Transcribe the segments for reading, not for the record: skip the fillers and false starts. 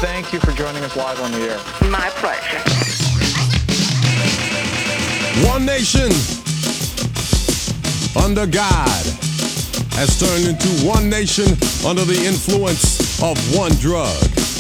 thank you for joining us live on the air. My pleasure. One nation under God has turned into one nation under the influence of one drug.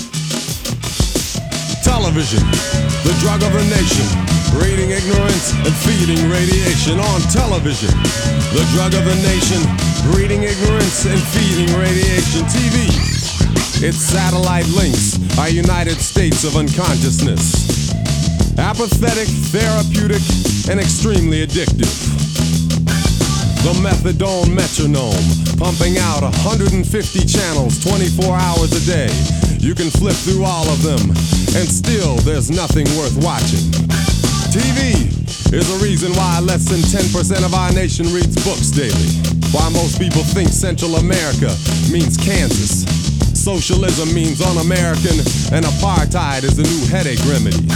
Television, the drug of the nation, breeding ignorance and feeding radiation. On television, the drug of the nation, breeding ignorance and feeding radiation. TV, its satellite links our United States of unconsciousness. Apathetic, therapeutic, and extremely addictive. The methadone metronome, pumping out 150 channels 24 hours a day. You can flip through all of them, and still there's nothing worth watching. TV is the reason why less than 10% of our nation reads books daily. Why most people think Central America means Kansas. Socialism means un-American, and apartheid is the new headache remedy.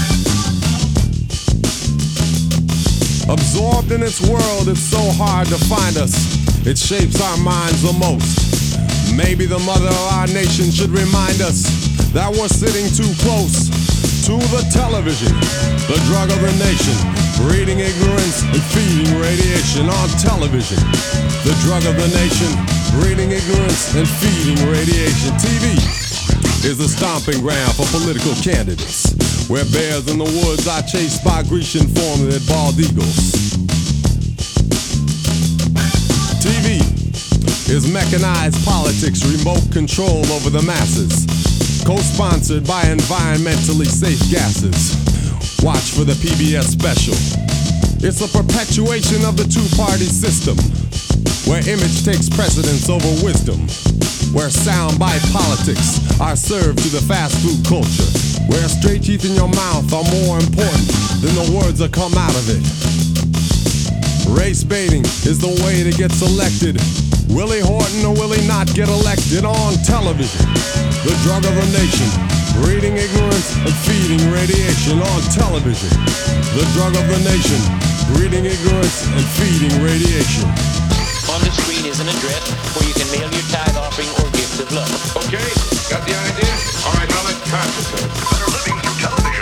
Absorbed in its world, it's so hard to find us. It shapes our minds the most. Maybe the mother of our nation should remind us that we're sitting too close to the television, the drug of the nation, breeding ignorance and feeding radiation. On television, the drug of the nation, breeding ignorance and feeding radiation. TV is the stomping ground for political candidates, where bears in the woods are chased by Grecian-formulated bald eagles. TV is mechanized politics, remote control over the masses, co-sponsored by environmentally safe gases. Watch for the PBS special. It's a perpetuation of the two-party system, where image takes precedence over wisdom, where soundbite politics are served to the fast food culture, where straight teeth in your mouth are more important than the words that come out of it. Race baiting is the way to get selected. Will he Horton or will he not get elected? On television, the drug of the nation, breeding ignorance and feeding radiation. On television, the drug of the nation, breeding ignorance and feeding radiation. On the screen is an address where you can mail your tithe offering or gift of love. Okay, got the idea? All right, now let's concentrate. Better living through television.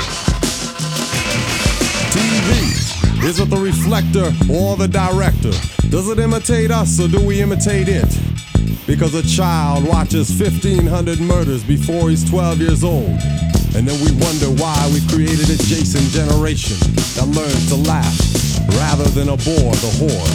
TV, is it the reflector or the director? Does it imitate us or do we imitate it? Because a child watches 1,500 murders before he's 12 years old. And then we wonder why we created a Jason generation that learns to laugh rather than abhor the horror.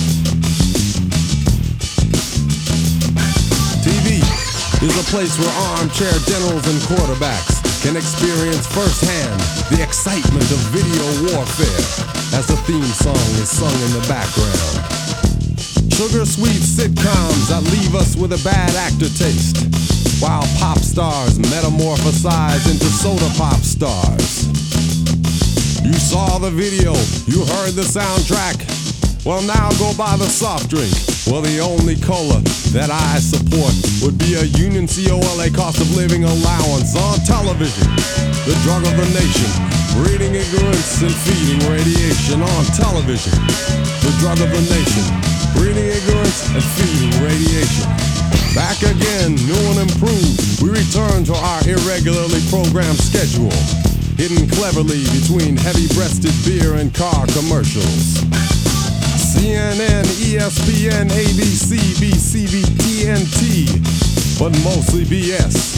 TV is a place where armchair generals and quarterbacks can experience firsthand the excitement of video warfare as the theme song is sung in the background. Sugar-sweet sitcoms that leave us with a bad actor taste, while pop stars metamorphosize into soda pop stars. You saw the video, you heard the soundtrack. Well, now go buy the soft drink. Well, the only cola that I support would be a Union COLA cost of living allowance. On television, the drug of the nation, breeding ignorance and feeding radiation. On television, the drug of the nation, breeding ignorance and feeding radiation. Back again, new and improved, we return to our irregularly programmed schedule, hidden cleverly between heavy-breasted beer and car commercials. CNN, ESPN, ABC, BCB, TNT, but mostly BS.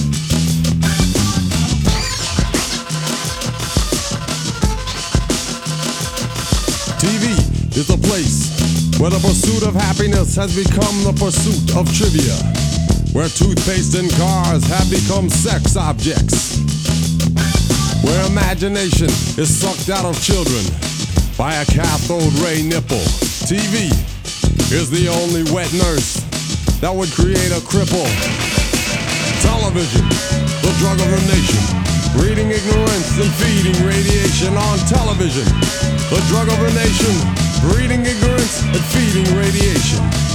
TV is a place where the pursuit of happiness has become the pursuit of trivia, where toothpaste and cars have become sex objects, where imagination is sucked out of children by a cathode ray nipple. TV is the only wet nurse that would create a cripple. Television, the drug of the nation, breeding ignorance and feeding radiation. On television, the drug of the nation, breeding ignorance and feeding radiation.